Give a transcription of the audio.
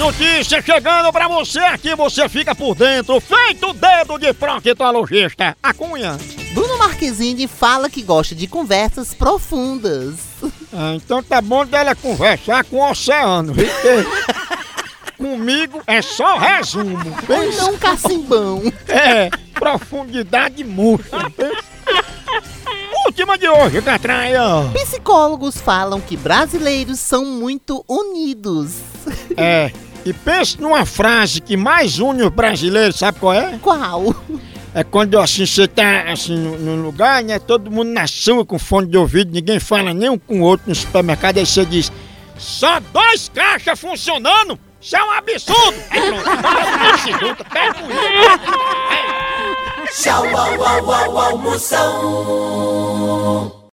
notícia chegando pra você aqui, você fica por dentro, feito dedo de proctologista. A Cunha. Bruno Marquezine fala que gosta de conversas profundas. Então tá bom dela conversar com o oceano, viu? Comigo é só resumo. Ou então um cacimbão. É, profundidade murcha. Última de hoje, Catraia. Psicólogos falam que brasileiros são muito unidos. É, e pense numa frase que mais une os brasileiros, sabe qual é? Qual? É quando assim você tá assim num lugar, né? Todo mundo na sua com fone de ouvido, ninguém fala nem um com o outro no supermercado, aí você diz: só 2 caixas funcionando? Isso é um absurdo! Aí pronto, se junta, pega o Tchau, au, au, au, almoção.